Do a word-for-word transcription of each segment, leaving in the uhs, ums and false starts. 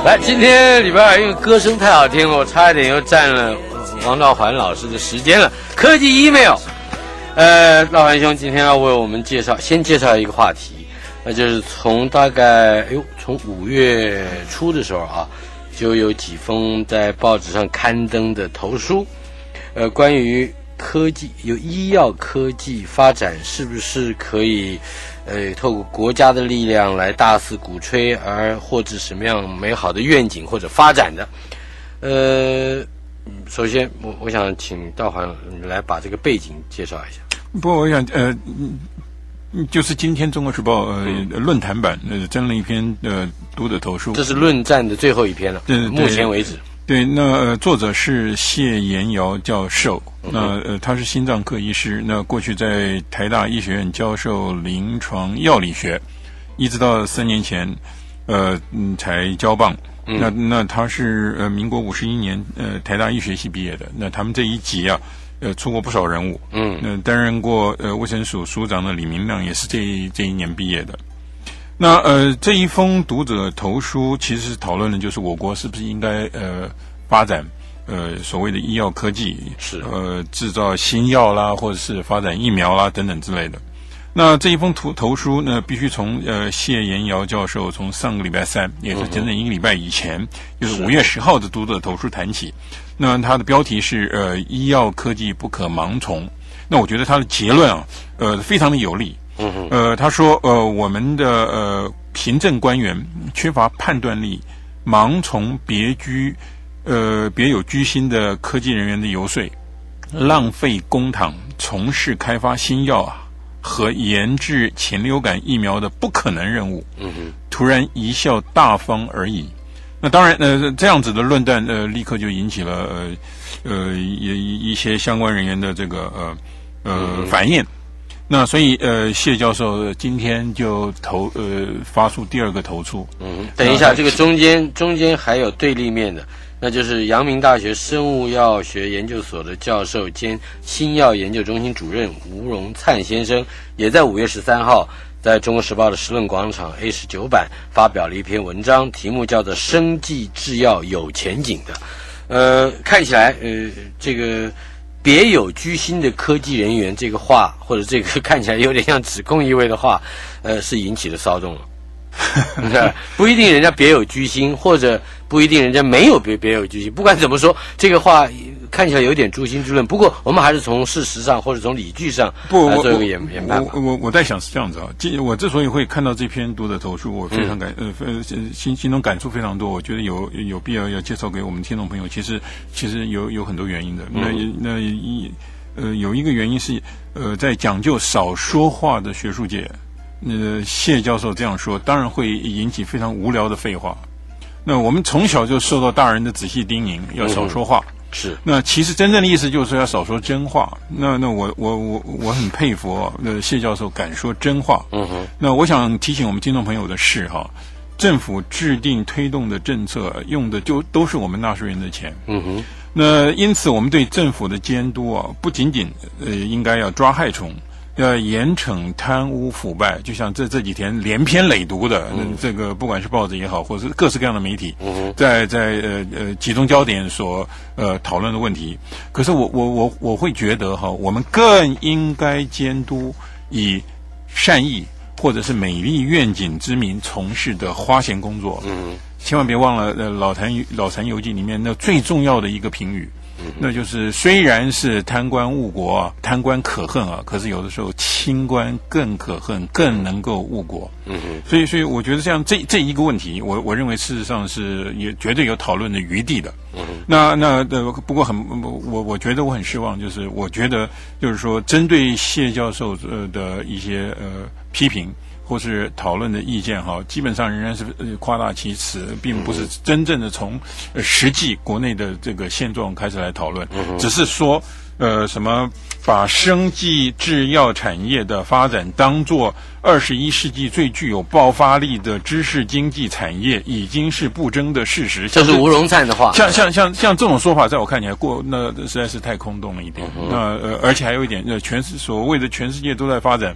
来，今天礼拜二，因为歌声太好听了，我差一点又占了王道环老师的时间了。科技 email， 呃，道环兄今天要为我们介绍，先介绍一个话题，那就是从大概哎呦，从五月初的时候啊，就有几封在报纸上刊登的投书，呃，关于科技有医药科技发展是不是可以呃透过国家的力量来大肆鼓吹而获致什么样美好的愿景或者发展的。呃首先我我想请道环来把这个背景介绍一下。 不我想呃就是今天中国时报呃、嗯、论坛版呃征了一篇呃读者投书， 这是论战的最后一篇了，对，目前为止。 对，那、呃、作者是谢延尧教授，那呃他是心脏科医师，那过去在台大医学院教授临床药理学，一直到三年前，呃嗯才交棒。嗯、那那他是呃民国五十一年呃台大医学系毕业的，那他们这一级啊，呃出过不少人物，嗯，那担任过呃卫生署署长的李明亮也是这一这一年毕业的。那呃，这一封读者投书其实是讨论的就是我国是不是应该呃发展呃所谓的医药科技， 是呃制造新药啦，或者是发展疫苗啦等等之类的。那这一封投投书呢，必须从呃谢延尧教授从上个礼拜三，也是整整一个礼拜以前，嗯、就是五月十号的读者投书谈起。那他的标题是呃医药科技不可盲从。那我觉得他的结论啊，呃非常的有力。嗯哼，呃，他说，呃，我们的呃行政官员缺乏判断力，盲从别居，呃别有居心的科技人员的游说，浪费公帑从事开发新药啊和研制禽流感疫苗的不可能任务。嗯哼，突然贻笑大方而已。那当然，呃，这样子的论断，呃，立刻就引起了呃呃一一些相关人员的这个呃呃、嗯、反应。那所以呃，谢教授今天就投呃发出第二个投出。 嗯，等一下，这个中间中间还有对立面的，那就是阳明大学生物药学研究所的教授兼新药研究中心主任吴荣灿先生，也在五月十三号在中国时报的时论广场 A 十九版发表了一篇文章，题目叫做《生技制药有前景的》。呃，看起来呃这个。别有居心的科技人员这个话，或者这个看起来有点像指控意味的话，呃，是引起了骚动了。不一定人家别有居心，或者不一定人家没有别别有居心。不管怎么说，这个话看起来有点诛心之论。不过，我们还是从事实上或者从理据上来做一个研研判。 我我我在想是这样子啊。我之所以会看到这篇读者投书，我非常感、嗯、呃心心中感触非常多。我觉得有有必要要介绍给我们听众朋友。其实其实有有很多原因的。那那一呃有一个原因是呃在讲究少说话的学术界。呃，谢教授这样说，当然会引起非常无聊的废话。那我们从小就受到大人的仔细叮咛，要少说话。嗯、 是。那其实真正的意思就是说要少说真话。那那我我我我很佩服哦，那谢教授敢说真话。嗯哼。那我想提醒我们听众朋友的是哈，政府制定推动的政策用的就都是我们纳税人的钱。嗯哼。那因此我们对政府的监督啊，不仅仅呃应该要抓害虫。要严惩贪污腐败，就像这这几天连篇累牍的、嗯、这个，不管是报纸也好，或者是各式各样的媒体，嗯、在在呃呃集中焦点所呃讨论的问题。可是我我我我会觉得哈，我们更应该监督以善意或者是美丽愿景之名从事的花钱工作。嗯，千万别忘了呃老残老残游记里面那最重要的一个评语。那就是虽然是贪官误国啊，贪官可恨啊，可是有的时候清官更可恨，更能够误国。嗯哼，所以所以我觉得这样这这一个问题，我我认为事实上是也绝对有讨论的余地的。嗯哼，那那呃不过很我我觉得我很失望，就是我觉得就是说针对谢教授呃的一些呃批评。或是讨论的意见哈，基本上仍然是夸大其词，并不是真正的从呃实际国内的这个现状开始来讨论，只是说呃什么把生技制药产业的发展当作二十一世纪最具有爆发力的知识经济产业，已经是不争的事实。 这是吴荣灿的话。 像像像像这种说法，在我看起来过那实在是太空洞了一点。嗯、那呃，而且还有一点，呃，全世所谓的全世界都在发展。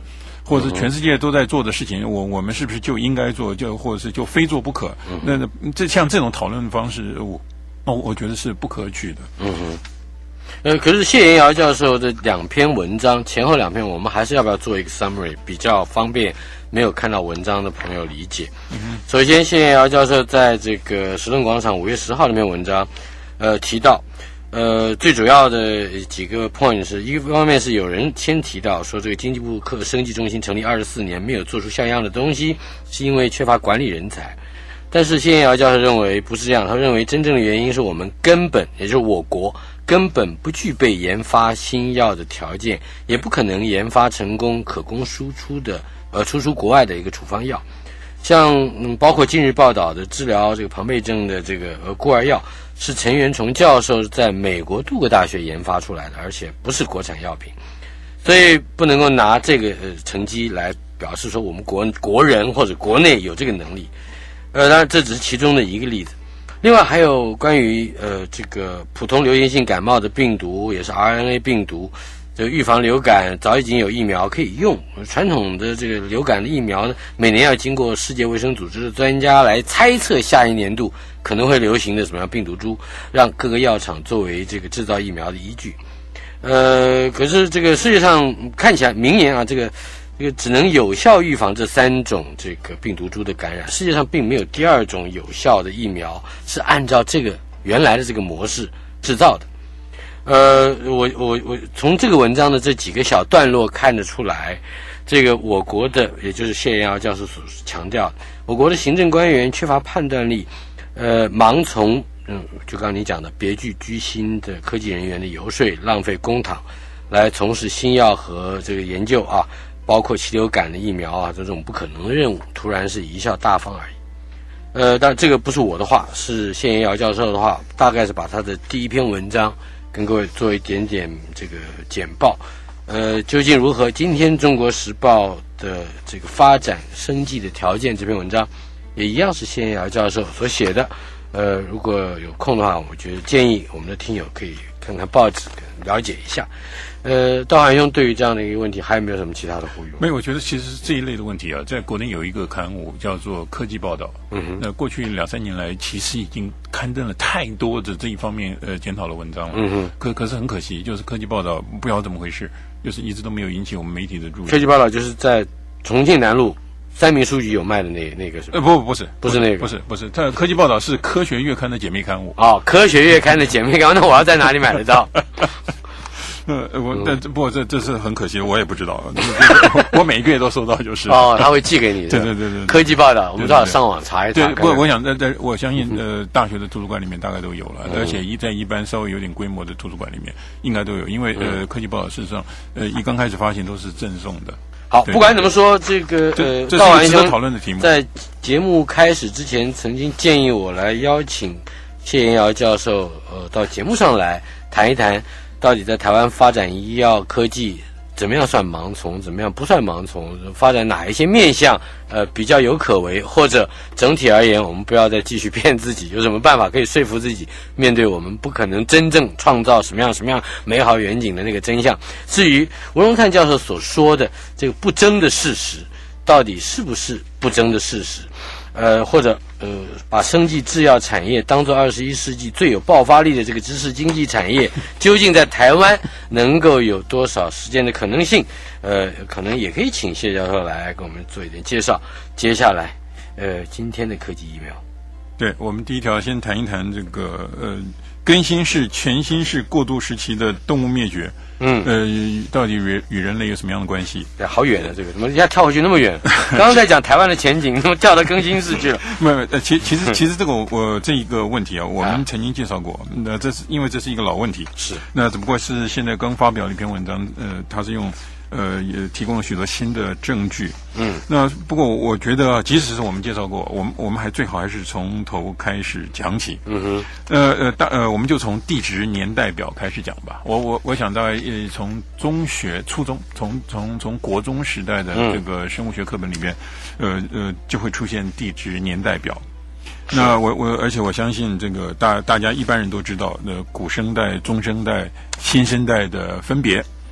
或者是全世界都在做的事情，我我们是不是就应该做，就或者是就非做不可？那这像这种讨论方式，我哦，我觉得是不可取的。 嗯哼。呃，可是谢延尧教授的两篇文章，前后两篇，我们还是要不要做一个 summary， 比较方便没有看到文章的朋友理解。嗯、首先，谢延尧教授在这个时论广场五月十号那篇文章，呃，提到，呃，最主要的几个 point 是，一方面是有人先提到说，这个经济部科生技中心成立二十四年没有做出像样的东西，是因为缺乏管理人才。但是谢延尧教授认为不是这样，他认为真正的原因是我们根本，也就是我国根本不具备研发新药的条件，也不可能研发成功可供输出的呃输出国外的一个处方药。像嗯，包括近日报道的治疗这个庞贝症的这个呃孤儿药，是陈元崇教授在美国杜克大学研发出来的，而且不是国产药品，所以不能够拿这个呃成绩来表示说我们国国人或者国内有这个能力。呃，当然这只是其中的一个例子。另外还有关于呃这个普通流行性感冒的病毒，也是 R N A 病毒，这个预防流感早已经有疫苗可以用。传统的这个流感的疫苗呢，每年要经过世界卫生组织的专家来猜测下一年度可能会流行的什么样病毒株，让各个药厂作为这个制造疫苗的依据。呃，可是这个世界上看起来明年啊，这个。这个只能有效预防这三种这个病毒株的感染，世界上并没有第二种有效的疫苗是按照这个原来的这个模式制造的。呃，我我我从这个文章的这几个小段落看得出来，这个我国的，也就是谢延尧教授所强调，我国的行政官员缺乏判断力，呃，盲从嗯，就刚刚你讲的别具居心的科技人员的游说，浪费公帑来从事新药和这个研究啊。包括禽流感的疫苗啊，这种不可能的任务，突然是贻笑大方而已。呃，但这个不是我的话，是谢延尧教授的话，大概是把他的第一篇文章跟各位做一点点这个简报。呃，究竟如何？今天《中国时报》的这个发展生计的条件这篇文章，也一样是谢延尧教授所写的。呃，如果有空的话，我觉得建议我们的听友可以看看报纸，了解一下。呃，道涵兄对于这样的一个问题，还有没有什么其他的呼吁？ 没有，我觉得其实这一类的问题啊，在国内有一个刊物叫做《科技报道》。嗯哼，那过去两三年来，其实已经刊登了太多的这一方面呃检讨的文章了。嗯哼，可可是很可惜，就是《科技报道》不知道怎么回事，就是一直都没有引起我们媒体的注意。 《科技报道》就是在重庆南路三民书局有卖的那那个是呃不不是不是那个不是不是，它《科技报道》是《科学月刊》的姐妹刊物。 哦，《科学月刊》的姐妹刊，那我要在哪里买得到？ 呃，我但不过这这是很可惜，我也不知道。我每一个月都收到，就是哦，他会寄给你。 对对对对， 科技报道，我们最好上网查一查。 对，不过我想在在我相信呃，大学的图书馆里面大概都有了，而且一在一般稍微有点规模的图书馆里面应该都有，因为呃，科技报道事实上呃一刚开始发行都是赠送的。 好，不管怎么说，这个呃， 这是值得讨论的题目。 在节目开始之前，曾经建议我来邀请谢延尧教授呃到节目上来谈一谈。到底在台湾发展医药科技怎么样算盲从，怎么样不算盲从？发展哪一些面向呃比较有可为，或者整体而言，我们不要再继续骗自己，有什么办法可以说服自己面对我们不可能真正创造什么样什么样美好远景的那个真相？至于吴荣汉教授所说的这个不争的事实，到底是不是不争的事实？呃，或者呃，把生技制药产业当作二十一世纪最有爆发力的这个知识经济产业，究竟在台湾能够有多少实践的可能性？呃，可能也可以请谢教授来给我们做一点介绍。接下来，呃，今天的科技疫苗， 对我们第一条先谈一谈这个呃，更新式、全新式过渡时期的动物灭绝。嗯，呃，到底与与人类有什么样的关系？ 对，好远啊，这个怎么一下跳回去那么远？刚刚在讲台湾的前景，怎么跳到更新世去了？ 没有，呃，其其实其实这个我我这一个问题啊，我们曾经介绍过。那这是因为这是一个老问题， 是那只不过是现在刚发表了一篇文章，呃，它是用。呃，也提供了许多新的证据。嗯，那不过我觉得，即使是我们介绍过，我们我们还最好还是从头开始讲起。嗯哼，呃呃，大呃，我们就从地质年代表开始讲吧。我我我想大概呃，从中学、初中，从从从国中时代的这个生物学课本里面，呃呃，就会出现地质年代表。那我我而且我相信这个大大家一般人都知道，呃，古生代、中生代、新生代的分别。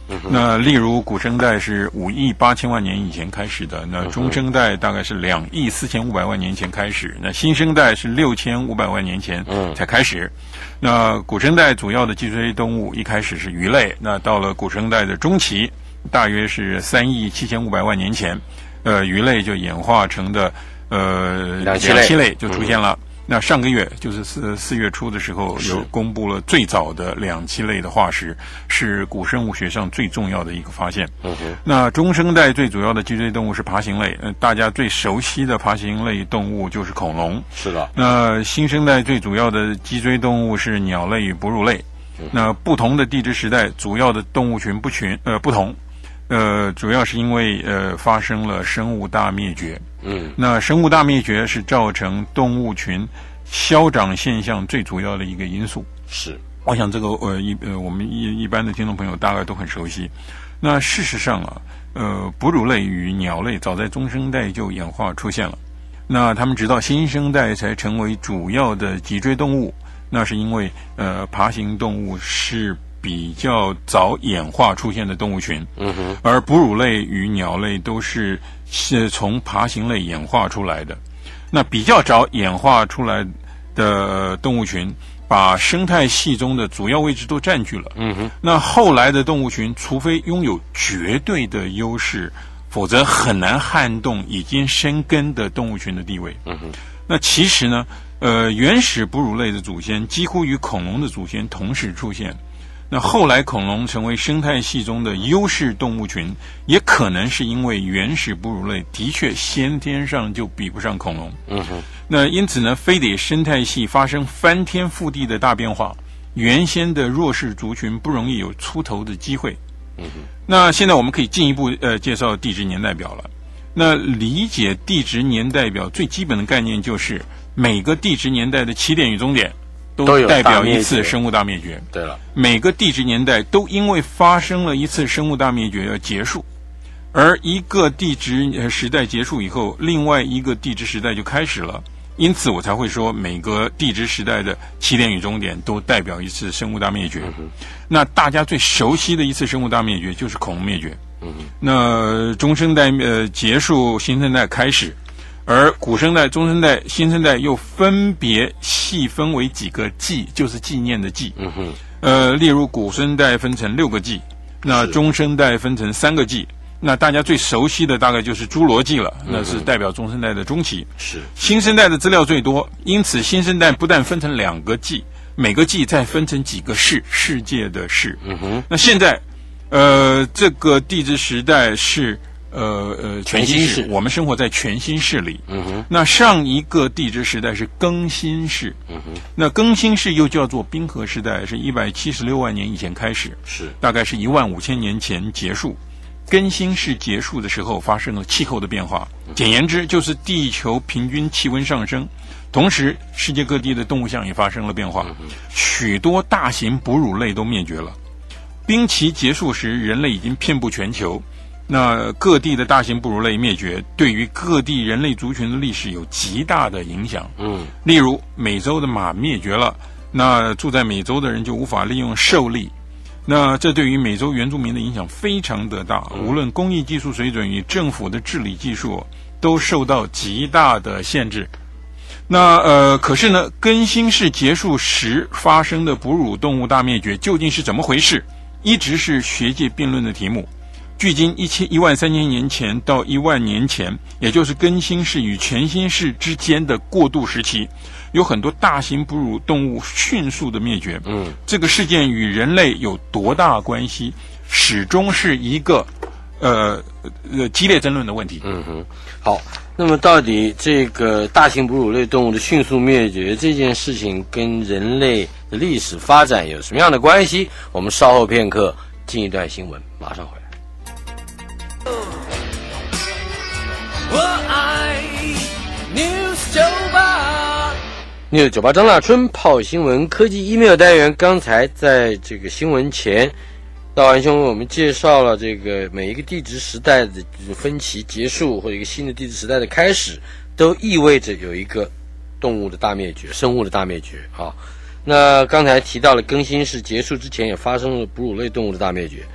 嗯、那例如古生代是五亿八千万年以前开始的，那中生代大概是两亿四千五百万年前开始，那新生代是六千五百万年前才开始。那古生代主要的脊椎动物一开始是鱼类，那到了古生代的中期，大约是三亿七千五百万年前，呃，鱼类就演化成的呃两栖 类, 类就出现了。嗯，那上个月就是四四月初的时候，有公布了最早的两栖类的化石，是古生物学上最重要的一个发现。 嗯哼。 那中生代最主要的脊椎动物是爬行类，呃，大家最熟悉的爬行类动物就是恐龙。 是的。 那新生代最主要的脊椎动物是鸟类与哺乳类。嗯、那不同的地质时代，主要的动物群不群呃不同。呃，主要是因为呃发生了生物大灭绝。嗯，那生物大灭绝是造成动物群消长现象最主要的一个因素。 是， 我想这个呃一呃我们一一般的听众朋友大概都很熟悉。那事实上啊，呃，哺乳类与鸟类早在中生代就演化出现了。那他们直到新生代才成为主要的脊椎动物，那是因为呃爬行动物是比较早演化出现的动物群，嗯哼，而哺乳类与鸟类都是是从爬行类演化出来的。那比较早演化出来的动物群，把生态系中的主要位置都占据了，嗯哼。那后来的动物群，除非拥有绝对的优势，否则很难撼动已经生根的动物群的地位，嗯哼。那其实呢，呃，原始哺乳类的祖先几乎与恐龙的祖先同时出现。那后来恐龙成为生态系中的优势动物群，也可能是因为原始哺乳类的确先天上就比不上恐龙。嗯哼。那因此呢，非得生态系发生翻天覆地的大变化，原先的弱势族群不容易有出头的机会。嗯哼。那现在我们可以进一步呃介绍地质年代表了。那理解地质年代表最基本的概念就是每个地质年代的起点与终点都代表一次生物大灭绝。 对了， 每个地质年代都因为发生了一次生物大灭绝而结束，而一个地质时代结束以后，另外一个地质时代就开始了。因此我才会说每个地质时代的起点与终点都代表一次生物大灭绝。嗯、那大家最熟悉的一次生物大灭绝就是恐龙灭绝。嗯、那中生代呃结束，新生代开始，而古生代、中生代、新生代又分别细分为几个纪，就是纪念的纪。嗯哼。呃，例如古生代分成六个纪，那中生代分成三个纪。那大家最熟悉的大概就是侏罗纪了，那是代表中生代的中期。 是。 新生代的资料最多，因此新生代不但分成两个纪，每个纪再分成几个世，世界的世。嗯哼。那现在，呃，这个地质时代是。呃呃，全新世，我们生活在全新世里。嗯哼。那上一个地质时代是更新世。嗯哼。那更新世又叫做冰河时代，是一百七十六万年以前开始， 是大概是一万五千年前结束。更新世结束的时候，发生了气候的变化。简言之，就是地球平均气温上升，同时世界各地的动物相也发生了变化，许多大型哺乳类都灭绝了。冰期结束时，人类已经遍布全球。那各地的大型哺乳类灭绝，对于各地人类族群的历史有极大的影响。嗯，例如美洲的马灭绝了，那住在美洲的人就无法利用兽力，那这对于美洲原住民的影响非常的大，无论工艺技术水准与政府的治理技术都受到极大的限制。那呃，可是呢，更新世结束时发生的哺乳动物大灭绝究竟是怎么回事，一直是学界辩论的题目。距今一千一万三千年前到一万年前，也就是更新世与全新世之间的过渡时期，有很多大型哺乳动物迅速的灭绝。嗯，这个事件与人类有多大关系，始终是一个呃呃激烈争论的问题。 嗯哼，好，那么到底这个大型哺乳类动物的迅速灭绝这件事情跟人类的历史发展有什么样的关系？我们稍后片刻进一段新闻，马上回来。我爱 News 九八 News 九八张大春泡新闻科技 email 单元。刚才在这个新闻前，道完兄为我们介绍了这个每一个地质时代的分歧结束，或者一个新的地质时代的开始，都意味着有一个动物的大灭绝，生物的大灭绝啊。那刚才提到了更新世结束之前也发生了哺乳类动物的大灭绝。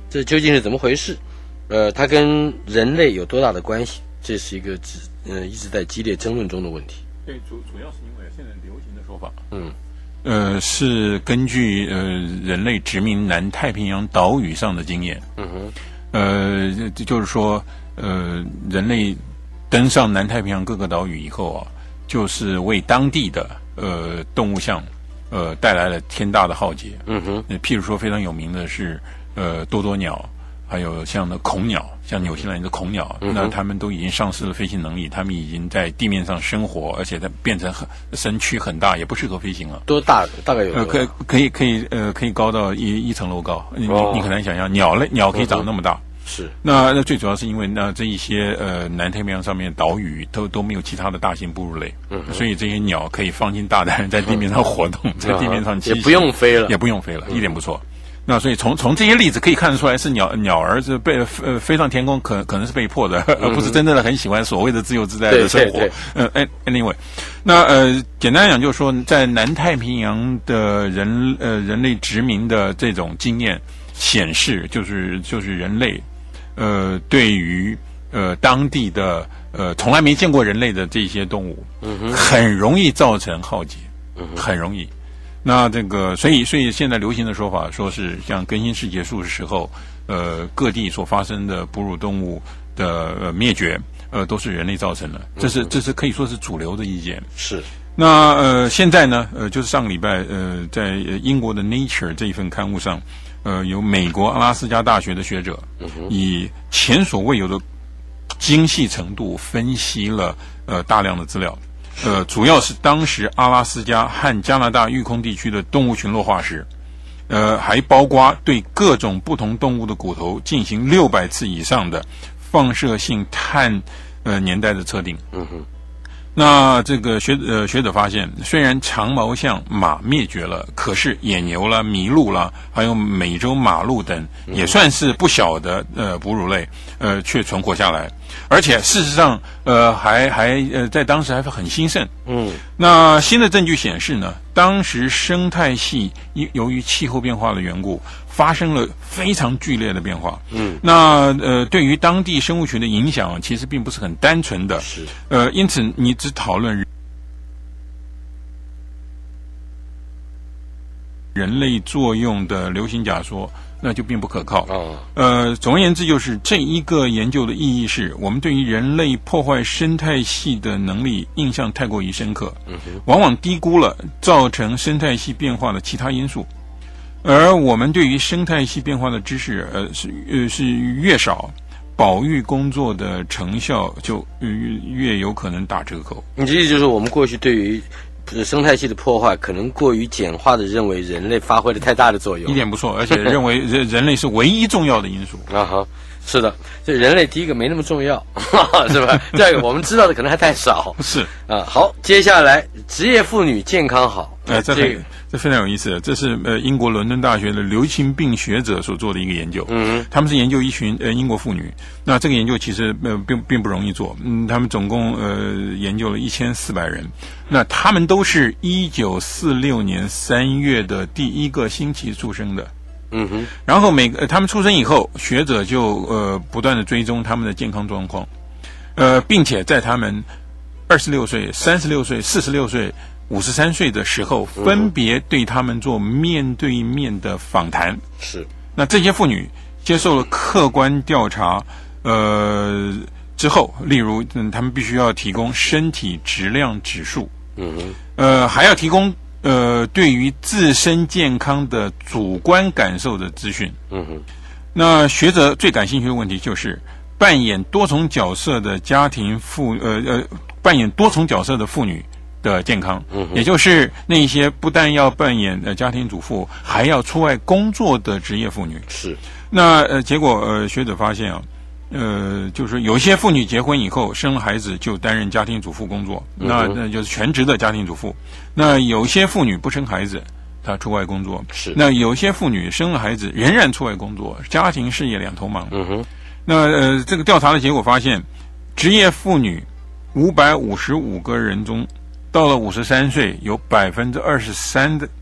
这究竟是怎么回事？呃，它跟人类有多大的关系？这是一个只呃一直在激烈争论中的问题。 对，主主要是因为现在流行的说法，嗯，呃，是根据呃人类殖民南太平洋岛屿上的经验，嗯哼，呃，就是说，呃，人类登上南太平洋各个岛屿以后啊，就是为当地的呃动物相呃带来了天大的浩劫，嗯哼，譬如说非常有名的是呃多多鸟。还有像那恐鸟，像纽西兰的恐鸟，嗯、那他们都已经丧失了飞行能力，他们已经在地面上生活，而且它变成很身躯很大，也不适合飞行了。 多大？大概有多大？ 呃，可可以可以呃可以高到一一层楼高，你、哦、你很难想象，鸟类鸟可以长那么大。嗯、 是。 那那最主要是因为那这一些呃南太平洋上面岛屿都都没有其他的大型哺乳类，嗯、所以这些鸟可以放心大胆在地面上活动，嗯、在地面上栖息， 也不用飞了， 也不用飞了，嗯、一点不错。那所以从从这些例子可以看得出来，是鸟鸟儿是被呃飞上天空，可可能是被迫的，而不是真正的很喜欢所谓的自由自在的生活。呃，anyway， 那呃简单讲就是说，在南太平洋的人呃人类殖民的这种经验显示，就是就是人类呃对于呃当地的呃从来没见过人类的这些动物，嗯、很容易造成浩劫，嗯、很容易。那这个，所以所以现在流行的说法，说是像更新世结束的时候，呃，各地所发生的哺乳动物的、呃、灭绝，呃，都是人类造成的。这是这是可以说是主流的意见。 是。 那呃，现在呢，呃，就是上个礼拜，呃，在英国的 Nature 这一份刊物上，呃，有美国阿拉斯加大学的学者，嗯、以前所未有的精细程度分析了呃大量的资料。呃，主要是当时阿拉斯加和加拿大育空地区的动物群落化石，呃，还包括对各种不同动物的骨头进行六百次以上的放射性碳呃年代的测定。嗯哼。那这个学呃学者发现，虽然长毛象马灭绝了，可是野牛啦、麋鹿啦，还有美洲马鹿等，也算是不小的呃哺乳类，呃，却存活下来。而且事实上，呃，还还呃，在当时还很兴盛。嗯，那新的证据显示呢，当时生态系由于气候变化的缘故，发生了非常剧烈的变化。嗯，那呃，对于当地生物群的影响，其实并不是很单纯的。 是， 呃，因此你只讨论人类作用的流行假说，那就并不可靠。哦，呃，总而言之，就是这一个研究的意义是，我们对于人类破坏生态系的能力印象太过于深刻，嗯、往往低估了造成生态系变化的其他因素。而我们对于生态系变化的知识，呃，是呃是越少，保育工作的成效就越越有可能打折扣。 你的意思就是，我们过去对于生态系的破坏，可能过于简化的认为人类发挥了太大的作用， 一点不错，而且认为人人类是唯一重要的因素。 啊哈，是的，这人类第一个没那么重要，是吧？第二个我们知道的可能还太少。 是啊，好，接下来职业妇女健康好， 哎，这个这非常有意思，这是呃英国伦敦大学的流行病学者所做的一个研究。嗯，他们是研究一群呃英国妇女，那这个研究其实呃并并不容易做。嗯，他们总共呃研究了一千四百人，那他们都是一九四六年三月的第一个星期出生的。嗯哼，然后每个、呃、他们出生以后，学者就呃不断的追踪他们的健康状况，呃，并且在他们二十六岁、三十六岁、四十六岁。五十三岁的时候，分别对他们做面对面的访谈。 是， 那这些妇女接受了客观调查，呃，之后，例如，嗯，他们必须要提供身体质量指数，嗯哼，呃，还要提供呃对于自身健康的主观感受的资讯。嗯哼，那学者最感兴趣的问题就是扮演多重角色的家庭妇，呃呃，扮演多重角色的妇女的健康，嗯，也就是那些不但要扮演呃家庭主妇，还要出外工作的职业妇女。 是， 那呃结果呃学者发现啊，呃就是有一些妇女结婚以后生了孩子就担任家庭主妇工作，嗯、那那就是全职的家庭主妇。那有些妇女不生孩子，她出外工作。 是， 那有些妇女生了孩子仍然出外工作，家庭事业两头忙。嗯哼，那呃这个调查的结果发现，职业妇女五百五十五个人中，到了五十三岁，有百分之二十三的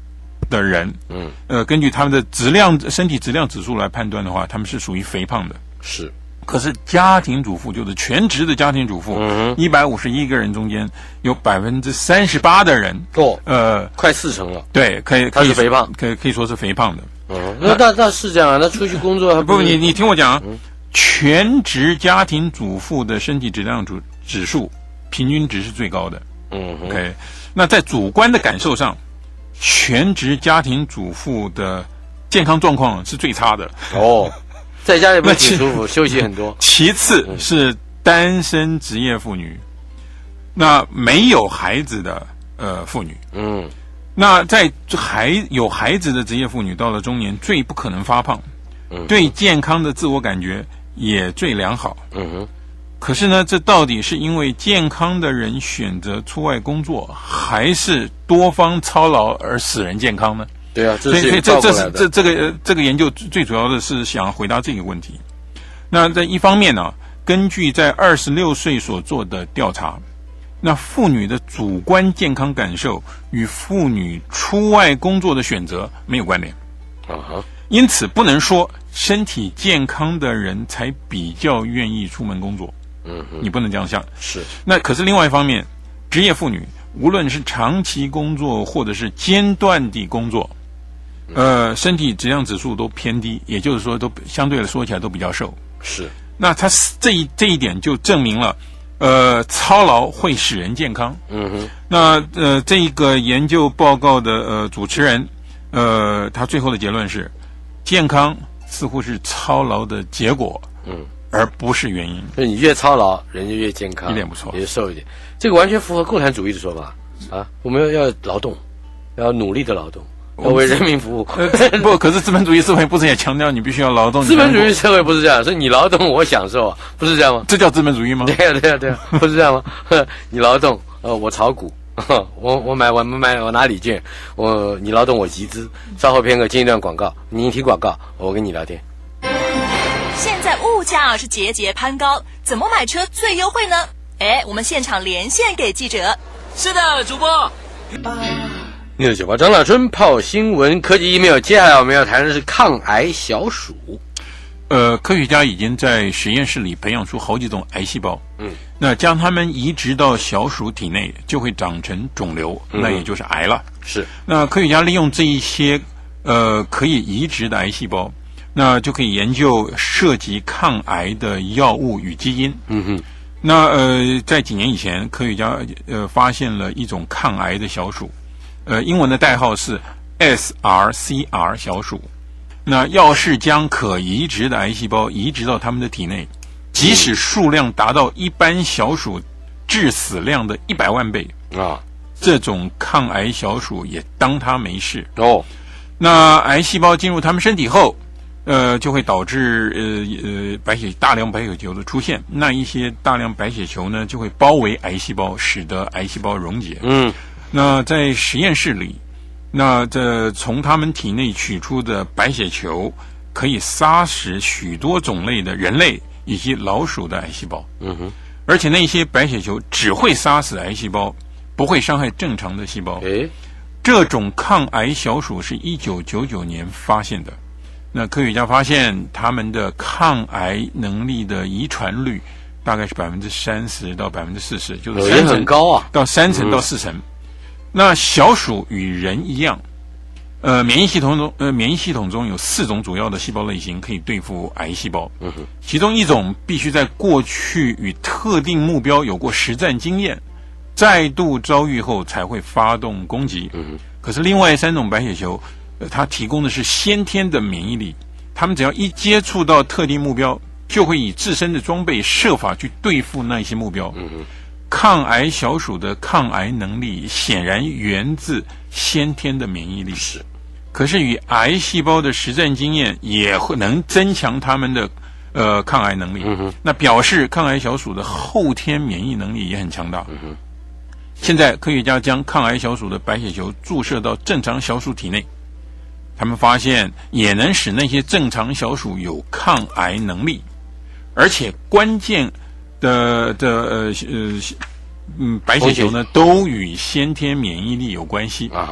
的人，嗯，呃，根据他们的质量、身体质量指数来判断的话，他们是属于肥胖的。 是。 可是家庭主妇，就是全职的家庭主妇，一百五十一个人中间有百分之三十八的人， 哦， 呃， 快四成了。 对，可以， 他是肥胖， 可以可以说是肥胖的。 嗯，那那那是这样啊，那出去工作不，你你听我讲，嗯、全职家庭主妇的身体质量指指数平均值是最高的。嗯 ，OK， 那在主观的感受上，全职家庭主妇的健康状况是最差的。 哦。在家里不挺舒服，休息很多。 其次是单身职业妇女，那没有孩子的呃妇女，嗯，那在孩有孩子的职业妇女到了中年，最不可能发胖，嗯，对健康的自我感觉也最良好，嗯哼。可是呢，这到底是因为健康的人选择出外工作，还是多方操劳而使人健康呢？ 对啊，这是所以这这是这这个这个研究最主要的是想回答这个问题。那在一方面呢，根据在二十六岁所做的调查，那妇女的主观健康感受与妇女出外工作的选择没有关联啊哈，因此不能说身体健康的人才比较愿意出门工作。嗯，你不能这样想。 是。 那可是另外一方面，职业妇女无论是长期工作或者是间断地工作。呃，身体质量指数都偏低，也就是说，都相对来说起来都比较瘦。 是， 那它这一这一点就证明了，呃，操劳会使人健康。嗯哼。那呃，这一个研究报告的呃主持人，呃，他最后的结论是，健康似乎是操劳的结果，嗯，而不是原因。 所以你越操劳，人就越健康， 一点不错， 也瘦一点。这个完全符合共产主义的说法啊！我们要要劳动，要努力的劳动。要为人民服务， 不，可是资本主义社会不是也强调你必须要劳动？ 资本主义社会不是这样，所以你劳动我享受啊，不是这样吗？ 这叫资本主义吗？ 对呀、啊，对呀、啊，对呀、啊，不是这样吗？你劳动，呃，我炒股，我我买我买我拿礼券，我你劳动我集资。稍后片刻进一段广告，你一听广告，我跟你聊天。 现在物价是节节攀高，怎么买车最优惠呢？哎，我们现场连线给记者。 是的，主播。 六九八张大春泡新闻科技 email， 接下来我们要谈的是抗癌小鼠。 呃，科学家已经在实验室里培养出好几种癌细胞，嗯，那将它们移植到小鼠体内，就会长成肿瘤，嗯、那也就是癌了。 是， 那科学家利用这一些呃可以移植的癌细胞，那就可以研究涉及抗癌的药物与基因。嗯哼。那呃，在几年以前，科学家呃发现了一种抗癌的小鼠。呃，英文的代号是 S R C R 小鼠。那要是将可移植的癌细胞移植到它们的体内，即使数量达到一般小鼠致死量的一百万倍啊，这种抗癌小鼠也当它没事哦。那癌细胞进入它们身体后，呃，就会导致呃呃白血大量白血球的出现。那一些大量白血球呢，就会包围癌细胞，使得癌细胞溶解。嗯。那在实验室里，那这从他们体内取出的白血球可以杀死许多种类的人类以及老鼠的癌细胞。嗯哼，而且那些白血球只会杀死癌细胞，不会伤害正常的细胞。诶，这种抗癌小鼠是一九九九年发现的。那科学家发现他们的抗癌能力的遗传率大概是百分之三十到百分之四十，就是三成很高啊， 到三成到四成。嗯，那小鼠与人一样，呃，免疫系统中，呃，免疫系统中有四种主要的细胞类型可以对付癌细胞。嗯哼，其中一种必须在过去与特定目标有过实战经验，再度遭遇后才会发动攻击。嗯哼，可是另外三种白血球，呃，它提供的是先天的免疫力，它们只要一接触到特定目标，就会以自身的装备设法去对付那些目标。嗯哼。抗癌小鼠的抗癌能力显然源自先天的免疫力， 是。 可是与癌细胞的实战经验也会能增强它们的呃抗癌能力。嗯哼，那表示抗癌小鼠的后天免疫能力也很强大。嗯哼，现在科学家将抗癌小鼠的白血球注射到正常小鼠体内，他们发现也能使那些正常小鼠有抗癌能力，而且关键的的呃呃嗯白血球呢都与先天免疫力有关系啊哈。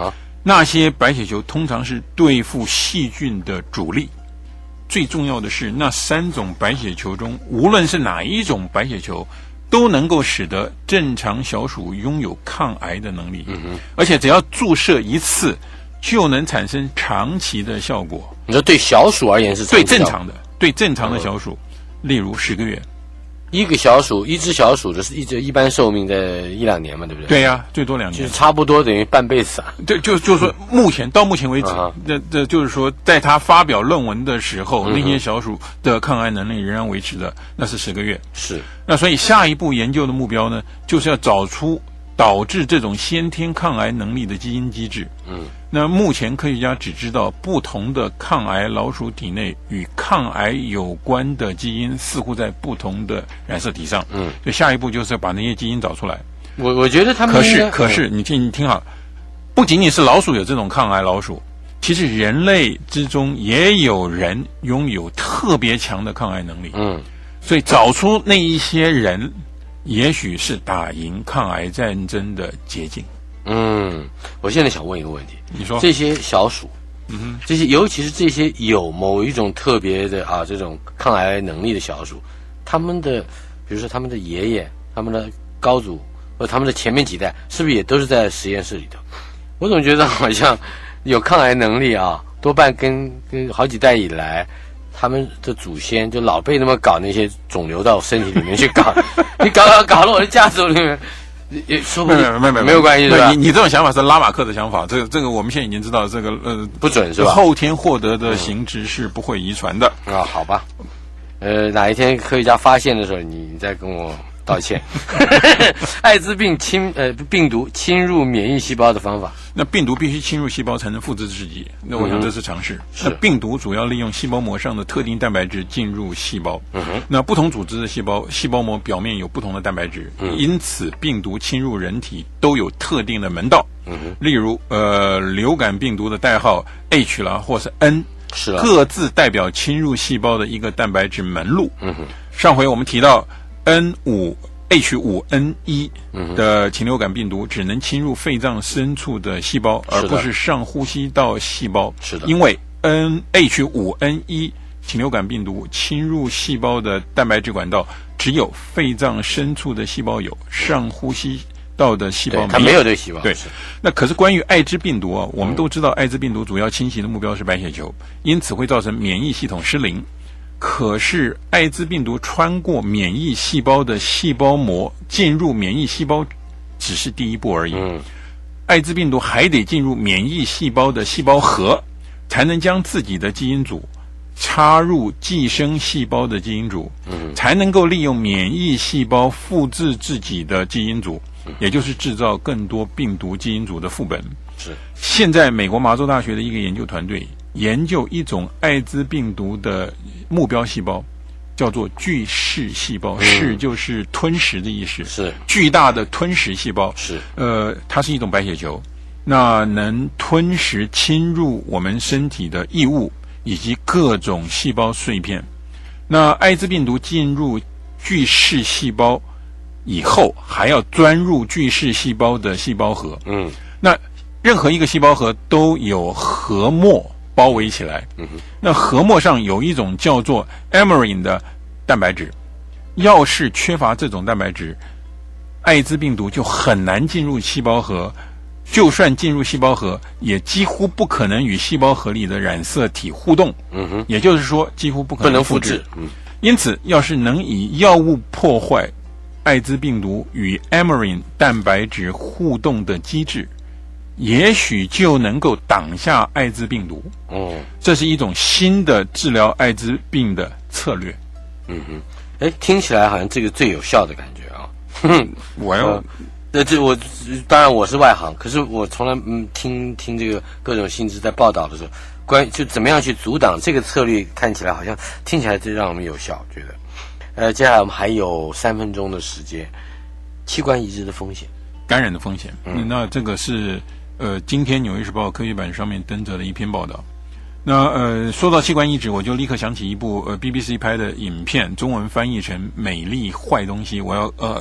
那些白血球通常是对付细菌的主力。最重要的是，那三种白血球中，无论是哪一种白血球，都能够使得正常小鼠拥有抗癌的能力。嗯哼，而且只要注射一次，就能产生长期的效果。 你说对小鼠而言是对正常的，对正常的小鼠，嗯、例如十个月。 一个小鼠，一只小鼠的是一直一般寿命在一两年嘛，对不对？ 对呀、啊，最多两年， 就是差不多等于半辈子啊。 对，就就是说，目前到目前为止，这这、uh-huh. 就是说，在他发表论文的时候，嗯、那些小鼠的抗癌能力仍然维持的，那是十个月。 是。 那所以下一步研究的目标呢，就是要找出导致这种先天抗癌能力的基因机制。嗯。那目前科学家只知道不同的抗癌老鼠体内与抗癌有关的基因似乎在不同的染色体上，嗯，所以下一步就是要把那些基因找出来。 我我觉得他们可是可是你听你听好，不仅仅是老鼠有这种抗癌老鼠，其实人类之中也有人拥有特别强的抗癌能力，嗯，所以找出那一些人，也许是打赢抗癌战争的捷径。 嗯，我现在想问一个问题， 你说这些小鼠，嗯哼，这些尤其是这些有某一种特别的啊这种抗癌能力的小鼠，他们的比如说他们的爷爷、他们的高祖或者他们的前面几代，是不是也都是在实验室里头？我总觉得好像有抗癌能力啊，多半跟跟好几代以来他们的祖先就老被那么搞那些肿瘤到身体里面去搞，你搞搞搞了我的家族里面。也说不定没有没有没有关系是吧？ 你你这种想法是拉马克的想法，这个这个我们现在已经知道，这个呃不准是吧？ 后天获得的形质是不会遗传的啊、嗯。好吧，呃，哪一天科学家发现的时候，你你再跟我道歉。艾滋病侵呃病毒侵入免疫细胞的方法， 那病毒必须侵入细胞才能复制自己，那我想这是常识。嗯、那病毒主要利用细胞膜上的特定蛋白质进入细胞。嗯哼，那不同组织的细胞，细胞膜表面有不同的蛋白质，嗯、因此病毒侵入人体都有特定的门道。嗯哼，例如呃流感病毒的代号 H 啦，或是 N。 是啊， 各自代表侵入细胞的一个蛋白质门路。嗯哼，上回我们提到 N 五 H 五 N 一 的禽流感病毒只能侵入肺脏深处的细胞，而不是上呼吸道细胞。 是的， 因为 N H 五 N 一 禽流感病毒侵入细胞的蛋白质管道只有肺脏深处的细胞有，上呼吸道的细胞没有， 它没有这个细胞。 对，那可是关于艾滋病毒啊，我们都知道艾滋病毒主要侵袭的目标是白血球，因此会造成免疫系统失灵。可是艾滋病毒穿过免疫细胞的细胞膜进入免疫细胞只是第一步而已。嗯，艾滋病毒还得进入免疫细胞的细胞核，才能将自己的基因组插入寄生细胞的基因组，嗯，才能够利用免疫细胞复制自己的基因组。也就是制造更多病毒基因组的副本。 是， 现在美国麻州大学的一个研究团队研究一种艾滋病毒的目标细胞，叫做巨噬细胞。噬、嗯、就是吞食的意思， 是巨大的吞食细胞。 是， 呃，它是一种白血球，那能吞食侵入我们身体的异物以及各种细胞碎片。那艾滋病毒进入巨噬细胞以后还要钻入巨噬细胞的细胞核，嗯，那任何一个细胞核都有核膜包围起来，嗯哼，那核膜上有一种叫做 Amarin 的蛋白质，要是缺乏这种蛋白质，艾滋病毒就很难进入细胞核，就算进入细胞核，也几乎不可能与细胞核里的染色体互动，嗯哼，也就是说几乎不可能复制，嗯，因此要是能以药物破坏艾滋病毒与 Amarin 蛋白质互动的机制，也许就能够挡下艾滋病毒。哦，这是一种新的治疗艾滋病的策略。 嗯哼，哎，听起来好像这个最有效的感觉啊。哼， 我要， 呃，这我当然我是外行，可是我从来嗯听听这个各种性质在报道的时候，关于就怎么样去阻挡这个策略，看起来好像听起来最让我们有效，觉得。呃，接下来我们还有三分钟的时间，器官移植的风险， 感染的风险。嗯，那这个是呃，今天《纽约时报》科学版上面登着的一篇报道。那呃，说到器官移植，我就立刻想起一部呃 B B C 拍的影片，中文翻译成《美丽坏东西》。我要呃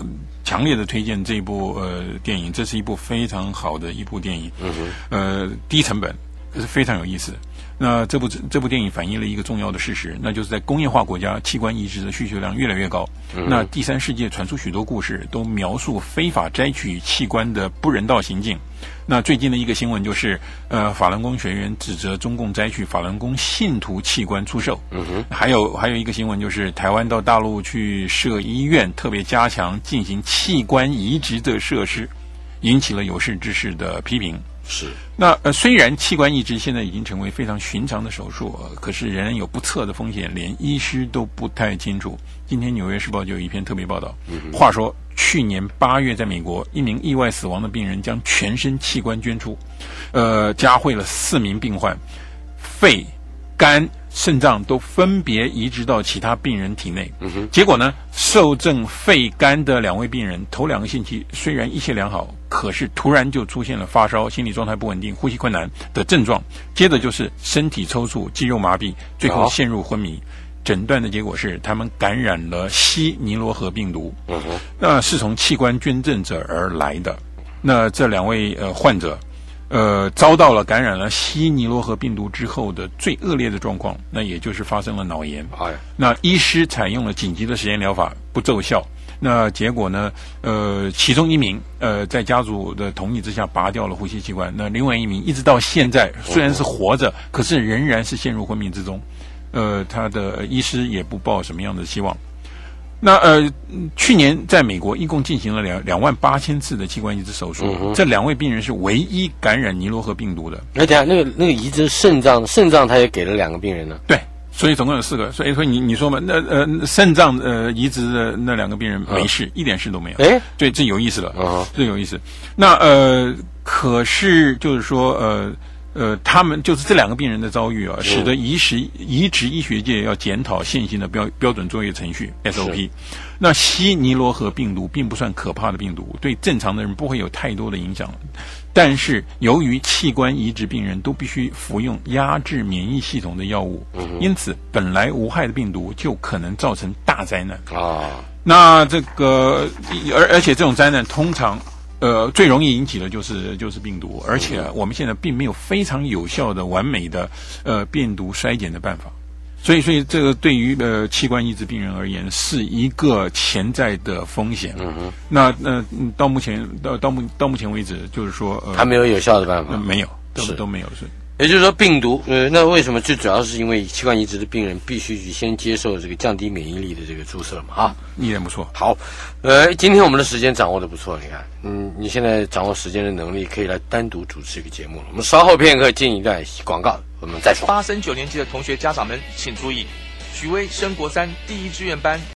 强烈的推荐这一部呃电影，这是一部非常好的一部电影，嗯哼，呃，低成本，可是非常有意思。那这部这部电影反映了一个重要的事实，那就是在工业化国家，器官移植的需求量越来越高。嗯、那第三世界传出许多故事，都描述非法摘取器官的不人道行径。那最近的一个新闻就是，呃，法轮功学员指责中共摘取法轮功信徒器官出售。嗯哼，还有还有一个新闻就是，台湾到大陆去设医院，特别加强进行器官移植的设施，引起了有识之士的批评。 是， 那呃，虽然器官移植现在已经成为非常寻常的手术，呃、可是仍然有不测的风险，连医师都不太清楚。今天《纽约时报》就有一篇特别报道，嗯、话说去年八月，在美国，一名意外死亡的病人将全身器官捐出，呃，嘉惠了四名病患，肺、肝、肾脏都分别移植到其他病人体内。嗯哼，结果呢，受赠肺肝的两位病人，头两个星期虽然一切良好，可是突然就出现了发烧、心理状态不稳定、呼吸困难的症状，接着就是身体抽搐、肌肉麻痹，最后陷入昏迷。诊断的结果是他们感染了西尼罗河病毒，嗯哼，那是从器官捐赠者而来的。那这两位呃患者，呃，遭到了感染了西尼罗河病毒之后的最恶劣的状况，那也就是发生了脑炎。哎，那医师采用了紧急的实验疗法，不奏效。那结果呢？呃，其中一名呃，在家属的同意之下拔掉了呼吸器官，那另外一名一直到现在虽然是活着，可是仍然是陷入昏迷之中。呃，他的医师也不抱什么样的希望。那呃，去年在美国一共进行了两两万八千次的器官移植手术，嗯、这两位病人是唯一感染尼罗河病毒的。 那等下那个那个移植肾脏，肾脏他也给了两个病人呢？ 对。所以总共有四个，所以说你你说嘛，那呃肾脏呃移植的那两个病人没事，嗯、一点事都没有。哎，对，这有意思了，嗯、这有意思。那呃，可是就是说呃呃，他们就是这两个病人的遭遇啊，使得移植移植医学界要检讨现行的标标准作业程序 S O P。那西尼罗河病毒并不算可怕的病毒，对正常的人不会有太多的影响。但是由于器官移植病人都必须服用压制免疫系统的药物，嗯、因此本来无害的病毒就可能造成大灾难啊。那这个而而且这种灾难通常呃最容易引起的就是就是病毒，而且我们现在并没有非常有效的完美的呃病毒衰减的办法。所以，所以这个对于呃器官移植病人而言是一个潜在的风险。嗯哼。那那、呃、到目前到到目到目前为止，就是说呃， 还没有有效的办法， 呃、没有，都都没有是。 也就是说，病毒呃，那为什么最主要是因为器官移植的病人必须先接受这个降低免疫力的这个注射嘛？啊， 一点不错。 好，呃，今天我们的时间掌握的不错，你看，嗯，你现在掌握时间的能力，可以来单独主持一个节目了。我们稍后片刻进一段广告。我们再说， 八升九年级的同学家长们请注意，许巍升国三第一志愿班